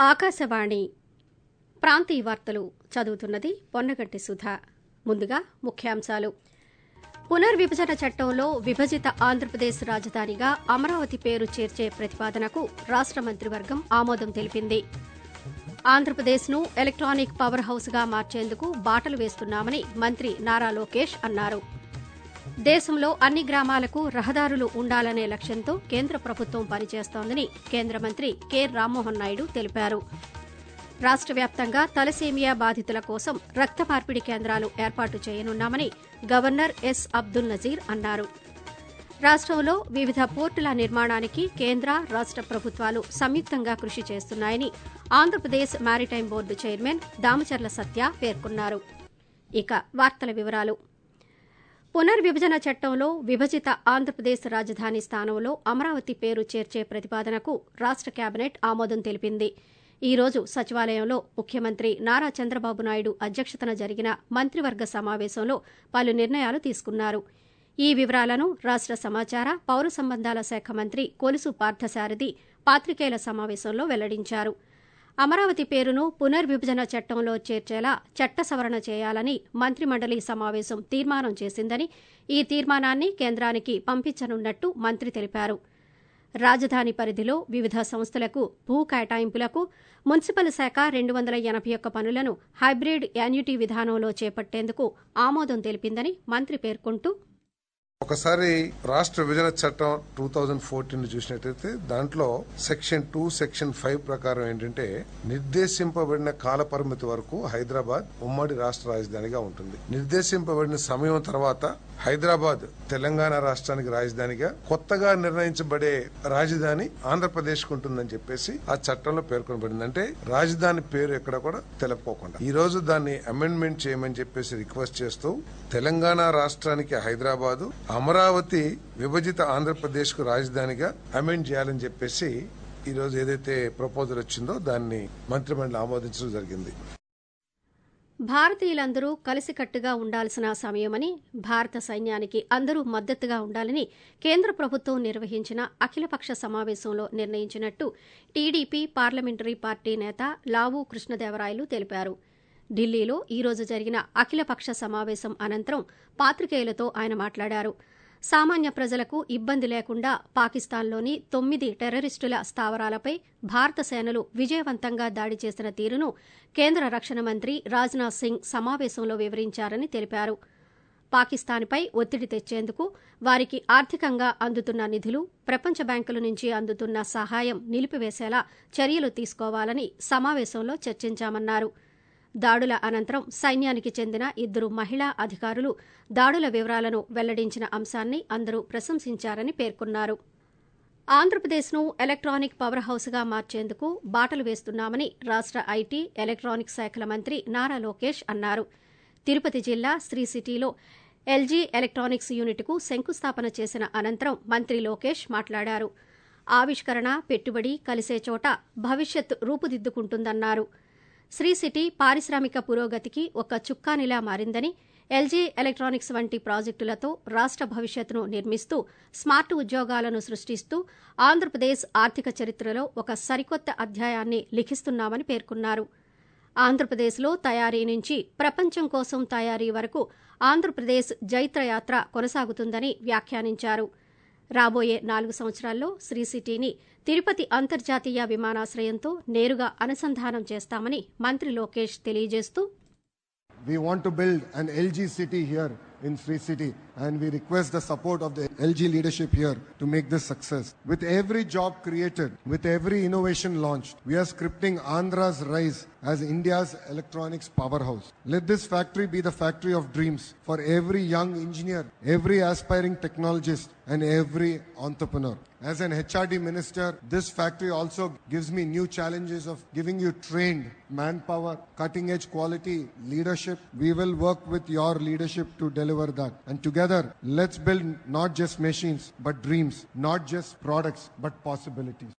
ఆకాశవాణి ప్రాంతీయ వార్తలు చదువుతున్నది పొన్నగంటి సుధ. ముందుగా ముఖ్యాంశాలు. పునర్విభజన చట్టంలో విభజిత ఆంధ్రప్రదేశ్ రాజధానిగా అమరావతి పేరు చేర్చే ప్రతిపాదనకు రాష్ట మంత్రివర్గం ఆమోదం తెలిపింది. ఆంధ్రప్రదేశ్ను ఎలక్ట్రానిక్ పవర్ హౌస్గా మార్చేందుకు బాటలు వేస్తున్నామని మంత్రి నారా లోకేష్ అన్నారు. దేశంలో అన్ని గ్రామాలకు రహదారులు ఉండాలనే లక్ష్యంతో కేంద్ర ప్రభుత్వం పనిచేస్తోందని కేంద్ర మంత్రి కె రామ్మోహన్ నాయుడు తెలిపారు. రాష్ట వ్యాప్తంగా తలసేమియా బాధితుల కోసం రక్త మార్పిడి కేంద్రాలు ఏర్పాటు చేయనున్నామని గవర్నర్ ఎస్ అబ్దుల్ నజీర్ అన్నారు. రాష్టంలో వివిధ పోర్టుల నిర్మాణానికి కేంద్ర రాష్ట ప్రభుత్వాలు సంయుక్తంగా కృషి చేస్తున్నాయని Andhra Pradesh maritime board chairman Damacharla Satya పేర్కొన్నారు. ఇక వార్తల వివరాలు. పునర్విభజన చట్టంలో విభజిత ఆంధ్రప్రదేశ్ రాజధాని స్థానంలో అమరావతి పేరు చేర్చే ప్రతిపాదనకు రాష్ట కేబినెట్ ఆమోదం తెలిపింది. ఈ రోజు సచివాలయంలో ముఖ్యమంత్రి నారా చంద్రబాబు నాయుడు అధ్యక్షతన జరిగిన మంత్రివర్గ సమావేశంలో పలు నిర్ణయాలు తీసుకున్నారు. ఈ వివరాలను రాష్ట సమాచార పౌర సంబంధాల శాఖ మంత్రి కొలుసు పార్థసారథి పాత్రికేయుల సమావేశంలో వెల్లడించారు. అమరావతి పేరును పునర్విభజన చట్టంలో చేర్చేలా చట్ట సవరణ చేయాలని మంత్రిమండలి సమావేశం తీర్మానం చేసిందని, ఈ తీర్మానాన్ని కేంద్రానికి పంపించనున్నట్టు మంత్రి తెలిపారు. రాజధాని పరిధిలో వివిధ సంస్థలకు భూ కేటాయింపులకు మున్సిపల్ శాఖ 281 పనులను హైబ్రిడ్ యాన్యుటీ విధానంలో చేపట్టేందుకు ఆమోదం తెలిపిందని మంత్రి పేర్కొంటూ, ఒకసారి రాష్ట్ర విభజన చట్టం 2014 చూసినట్టయితే దాంట్లో సెక్షన్ 2, సెక్షన్ 5 ప్రకారం ఏంటంటే నిర్దేశింపబడిన కాల పరిమితి వరకు హైదరాబాద్ ఉమ్మడి రాష్ట్ర రాజధానిగా ఉంటుంది. నిర్దేశింపబడిన సమయం తర్వాత హైదరాబాద్ తెలంగాణ రాష్ట్రానికి రాజధానిగా, కొత్తగా నిర్ణయించబడే రాజధాని ఆంధ్రప్రదేశ్ కు ఉంటుందని చెప్పేసి ఆ చట్టంలో పేర్కొనబడింది. అంటే రాజధాని పేరు ఎక్కడ కూడా తెలుపుకోకుండా ఈ రోజు దాన్ని అమెండ్మెంట్ చేయమని చెప్పేసి రిక్వెస్ట్ చేస్తూ తెలంగాణ రాష్ట్రానికి హైదరాబాదు, అమరావతి విభజిత ఆంధ్రప్రదేశ్ కు రాజధానిగా అమెండ్ చేయాలని చెప్పేసి ఈ రోజు ఏదైతే ప్రపోజల్ వచ్చిందో దాన్ని మంత్రిమండలి ఆమోదించడం జరిగింది. భారతీయులందరూ కలిసికట్టుగా ఉండాల్సిన సమయమని, భారత సైన్యానికి అందరూ మద్దతుగా ఉండాలని కేంద్ర ప్రభుత్వం నిర్వహించిన అఖిలపక్ష సమావేశంలో నిర్ణయించినట్టు టీడీపీ పార్లమెంటరీ పార్టీ నేత లావు కృష్ణదేవరాయలు తెలిపారు. ఢిల్లీలో ఈ రోజు జరిగిన అఖిలపక్ష సమావేశం అనంతరం పాత్రికేయులతో ఆయన మాట్లాడారు. సామాన్య ప్రజలకు ఇబ్బంది లేకుండా పాకిస్తాన్లోని 9 టెర్రరిస్టుల స్థావరాలపై భారత సేనలు విజయవంతంగా దాడి చేసిన తీరును కేంద్ర రక్షణ మంత్రి రాజ్నాథ్ సింగ్ సమావేశంలో వివరించారని తెలిపారు. పాకిస్తాన్పై ఒత్తిడి తెచ్చేందుకు వారికి ఆర్థికంగా అందుతున్న నిధులు, ప్రపంచ బ్యాంకుల నుంచి అందుతున్న సహాయం నిలిపివేసేలా చర్యలు తీసుకోవాలని సమావేశంలో చర్చించామన్నారు. దాడుల అనంతరం సైన్యానికి చెందిన 2 మహిళా అధికారులు దాడుల వివరాలను వెల్లడించిన అంశాన్ని అందరూ ప్రశంసించారని పేర్కొన్నారు. ఆంధ్రప్రదేశ్ను ఎలక్ట్రానిక్ పవర్ హౌస్గా మార్చేందుకు బాటలు వేస్తున్నామని రాష్ట ఐటీ, ఎలక్ట్రానిక్స్ శాఖల మంత్రి నారా లోకేష్ అన్నారు. తిరుపతి జిల్లా శ్రీ సిటీలో ఎల్జీ ఎలక్ట్రానిక్స్ యూనిట్కు శంకుస్థాపన చేసిన అనంతరం మంత్రి లోకేష్ మాట్లాడారు. ఆవిష్కరణ, పెట్టుబడి కలిసే చోట భవిష్యత్ రూపుదిద్దుకుంటుందన్నారు. శ్రీ సిటీ పారిశ్రామిక పురోగతికి ఒక చుక్కానిలా మారిందని, ఎల్జీ ఎలక్ట్రానిక్స్ వంటి ప్రాజెక్టులతో రాష్ట భవిష్యత్తును నిర్మిస్తూ స్మార్ట్ ఉద్యోగాలను సృష్టిస్తూ ఆంధ్రప్రదేశ్ ఆర్థిక చరిత్రలో ఒక సరికొత్త అధ్యాయాన్ని లిఖిస్తున్నామని పేర్కొన్నారు. ఆంధ్రప్రదేశ్లో తయారీ నుంచి ప్రపంచం కోసం తయారీ వరకు ఆంధ్రప్రదేశ్ జైత్రయాత్ర కొనసాగుతుందని వ్యాఖ్యానించారు. రాబోయే 4 సంవత్సరాల్లో శ్రీ సిటీని తిరుపతి అంతర్జాతీయ విమానాశ్రయంతో నేరుగా అనుసంధానం చేస్తామని మంత్రి లోకేష్ తెలియజేస్తూ, We want to build an LG city here in Sri City, and we request the support of the LG leadership here to make this success. With every job created, with every innovation launched, we are scripting Andhra's rise as India's electronics powerhouse. Let this factory be the factory of dreams for every young engineer, every aspiring technologist, and every entrepreneur. As an HRD minister, this factory also gives me new challenges of giving you trained manpower, cutting edge quality leadership. We will work with your leadership to deliver that. And together, let's build not just machines, but dreams, not just products, but possibilities.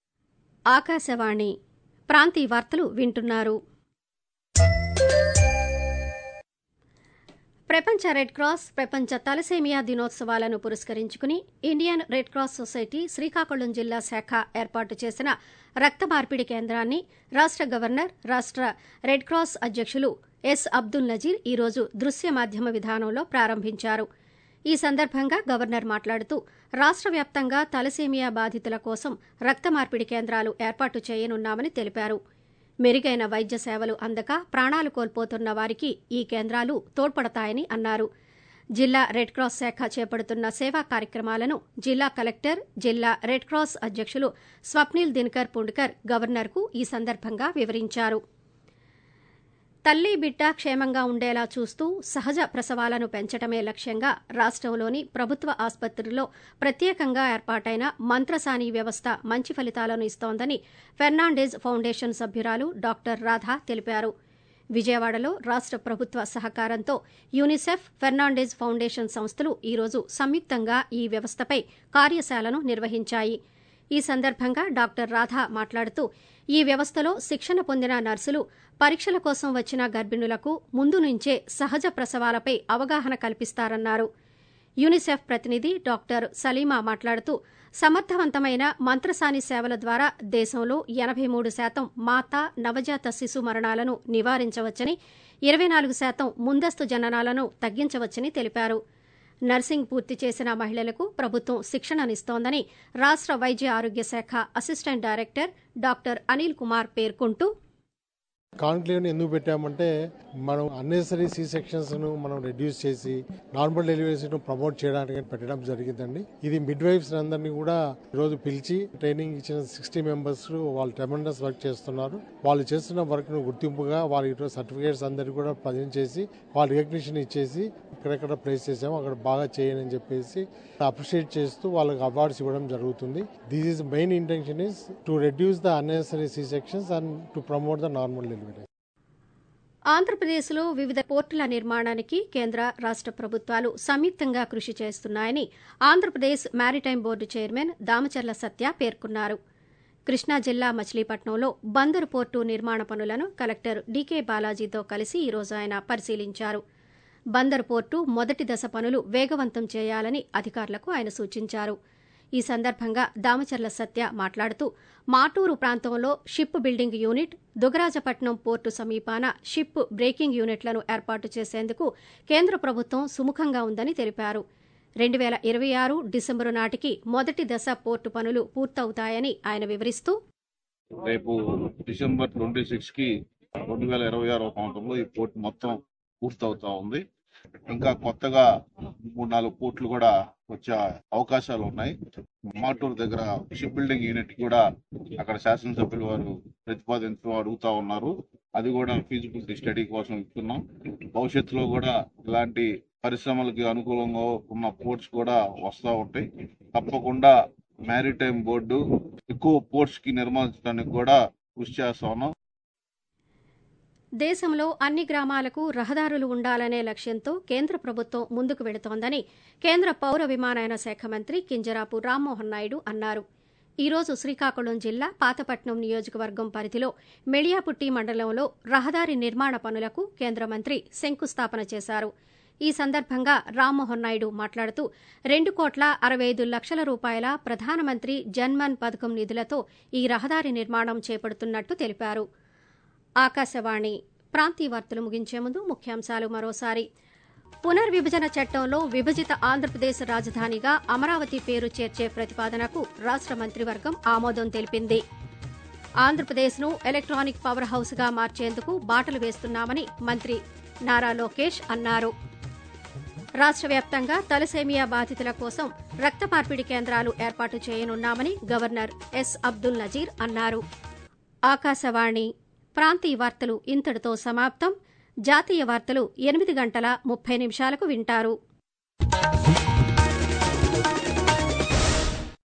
Akashvani ప్రాంతీయ వార్తలు వింటున్నారు. ప్రపంచ red cross ప్రపంచ thalassaemia దినోత్సవాలను పురస్కరించుకుని Indian red cross society Srikakulam జిల్లా శాఖ ఏర్పాటు చేసిన రక్త మార్పిడి కేంద్రాన్ని రాష్ట గవర్నర్ రాష్ట రెడ్ క్రాస్ అధ్యకులు ఎస్ అబ్దుల్ నజీర్ ఈరోజు దృశ్య మాధ్యమ విధానంలో ప్రారంభించారు. ఈ సందర్భంగా గవర్నర్ మాట్లాడుతూ రాష్ట వ్యాప్తంగా తలసేమియా బాధితుల కోసం రక్త మార్పిడి కేంద్రాలు ఏర్పాటు చేయనున్నామని తెలిపారు. మెరుగైన వైద్య సేవలు అందక ప్రాణాలు కోల్పోతున్న వారికి ఈ కేంద్రాలు తోడ్పడతాయని అన్నారు. జిల్లా రెడ్ క్రాస్ శాఖ చేపడుతున్న సేవా కార్యక్రమాలను జిల్లా కలెక్టర్, జిల్లా రెడ్ క్రాస్ అధ్యకులు స్వప్నిల్ దినకర్ పుండ్కర్ గవర్నర్కు ఈ సందర్భంగా వివరించారు. తల్లి బిడ్డ క్షేమంగా ఉండేలా చూస్తూ సహజ ప్రసవాలను పెంచడమే లక్ష్యంగా రాష్టంలోని ప్రభుత్వ ఆసుపత్రుల్లో ప్రత్యేకంగా ఏర్పాటైన మంత్రసాని వ్యవస్థ మంచి ఫలితాలను ఇస్తోందని ఫెర్నాండెజ్ ఫౌండేషన్ సభ్యురాలు డాక్టర్ రాధ తెలిపారు. విజయవాడలో రాష్ట ప్రభుత్వ సహకారంతో యూనిసెఫ్, ఫెర్నాండెజ్ ఫౌండేషన్ సంస్థలు ఈరోజు సంయుక్తంగా ఈ వ్యవస్థపై కార్యశాలను నిర్వహించాయి. ఈ సందర్భంగా డాక్టర్ రాధ మాట్లాడుతూ ఈ వ్యవస్థలో శిక్షణ పొందిన నర్సులు పరీక్షల కోసం వచ్చిన గర్భిణులకు ముందు నుంచే సహజ ప్రసవాలపై అవగాహన కల్పిస్తారన్నారు. యూనిసెఫ్ ప్రతినిధి డాక్టర్ సలీమా మాట్లాడుతూ సమర్థవంతమైన మంత్రసాని సేవల ద్వారా దేశంలో 83% మాతా, నవజాత శిశు మరణాలను నివారించవచ్చని, 24% ముందస్తు జననాలను తగ్గించవచ్చని తెలిపారు. నర్సింగ్ పూర్తి చేసిన మహిళలకు ప్రభుత్వం శిక్షణనిస్తోందని రాష్ట వైద్య ఆరోగ్య శాఖ assistant director doctor Anil Kumar పేర్కొంటూ కాన్క్లేవ్ని ఎందుకు పెట్టామంటే మనం అన్నెసరీ సి సెక్షన్స్ ను మనం రెడ్యూస్ చేసి నార్మల్ డెలివరీస్ ను ప్రమోట్ చేయడానికి పెట్టడం జరిగిందండి. ఇది మిడ్ వైఫ్స్ అందరినీ కూడా ఈరోజు పిలిచి ట్రైనింగ్ ఇచ్చిన 60 మెంబర్స్ వాళ్ళు ట్రెమెండస్ వర్క్ చేస్తున్నారు. వాళ్ళు చేస్తున్న వర్క్ ను గుర్తింపుగా వాళ్ళ సర్టిఫికేట్స్ అందరికీ కూడా ప్రజెంట్ చేసి వాళ్ళ రికగ్నిషన్ ఇచ్చేసి ఎక్కడెక్కడ ప్లేస్ చేసామో అక్కడ బాగా చేయని అని చెప్పేసి అప్రిషియేట్ చేస్తూ వాళ్ళకి అవార్డ్స్ ఇవ్వడం జరుగుతుంది. This is main intention is to reduce the unnecessary C sections and to promote the normal delivery. ఆంధ్రప్రదేశ్లో వివిధ పోర్టుల నిర్మాణానికి కేంద్ర రాష్ట ప్రభుత్వాలు సంయుక్తంగా కృషి చేస్తున్నాయని Andhra Pradesh maritime board chairman Damacharla Satya పేర్కొన్నారు. కృష్ణా జిల్లా మచిలీపట్నంలో బందరు పోర్టు నిర్మాణ పనులను కలెక్టర్ డీకే బాలాజీతో కలిసి ఈరోజు ఆయన పరిశీలించారు. బందరు పోర్టు మొదటి దశ పనులు వేగవంతం చేయాలని అధికారులకు ఆయన సూచించారు. ఈ సందర్భంగా దామచర్ల సత్య మాట్లాడుతూ మాటూరు ప్రాంతంలో ship building unit, Dugarajapatnam port సమీపాన షిప్ బ్రేకింగ్ యూనిట్లను ఏర్పాటు చేసేందుకు కేంద్ర ప్రభుత్వం సుముఖంగా ఉందని తెలిపారు. 2026 డిసెంబరు నాటికి మొదటి దశ పోర్టు పనులు పూర్తవుతాయని ఆయన వివరిస్తూ రేపు డిసెంబర్ 26కి 2026 సంవత్సరంలో ఈ పోర్టు మొత్తం పూర్తవుతా ఉంది. ఇంకా కొత్తగా 3-4 పోర్టులు కూడా వచ్చే అవకాశాలు ఉన్నాయి. మాటూరు దగ్గర షిప్ బిల్డింగ్ యూనిట్ కూడా అక్కడ శాసనసభ్యులు వారు ప్రతిపాదించడం అడుగుతా ఉన్నారు. అది కూడా ఫీజిబిలిటీ స్టడీ కోసం ఇస్తున్నాం. భవిష్యత్తులో కూడా ఇలాంటి పరిశ్రమలకి అనుకూలంగా ఉన్న పోర్ట్స్ కూడా వస్తూ ఉంటాయి. తప్పకుండా మ్యారిటైమ్ బోర్డు ఎక్కువ పోర్ట్స్ కి నిర్మించడానికి కూడా కృషి చేస్తా ఉన్నాం. దేశంలో అన్ని గ్రామాలకు రహదారులు ఉండాలనే లక్ష్యంతో కేంద్ర ప్రభుత్వం ముందుకు వెళుతోందని కేంద్ర పౌర విమానయాన శాఖ మంత్రి కింజరాపు రామ్మోహన్ నాయుడు అన్నారు. ఈ రోజు శ్రీకాకుళం జిల్లా పాతపట్నం నియోజకవర్గం పరిధిలో మెళియాపుట్టి మండలంలో రహదారి నిర్మాణ పనులకు కేంద్ర మంత్రి శంకుస్థాపన చేశారు. ఈ సందర్భంగా రామ్మోహన్ నాయుడు మాట్లాడుతూ 2,65,00,000 రూపాయల ప్రధానమంత్రి జన్మన్ పథకం నిధులతో ఈ రహదారి నిర్మాణం చేపడుతున్నట్టు తెలిపారు. ఆకాశవాణి ప్రాంతీయ వార్తలు ముగించే ముందు ముఖ్యాంశాలు మరోసారి. పునర్విభజన చట్టంలో విభజిత ఆంధ్రప్రదేశ్ రాజధానిగా అమరావతి పేరు చేర్చే ప్రతిపాదనకు రాష్ట మంత్రివర్గం ఆమోదం తెలిపింది. ఆంధ్రప్రదేశ్ను ఎలక్ట్రానిక్ పవర్ హౌస్గా మార్చేందుకు బాటలు వేస్తున్నామని మంత్రి నారా లోకేష్ అన్నారు. రాష్ట వ్యాప్తంగా తలసేమియా బాధితుల కోసం రక్త మార్పిడి కేంద్రాలు ఏర్పాటు చేయనున్నామని గవర్నర్ ఎస్ అబ్దుల్ నజీర్ అన్నారు. ఆకాశవాణి ప్రాంతీయ వార్తలు ఇంతటితో సమాప్తం. జాతీయ వార్తలు 8:30 వింటారు.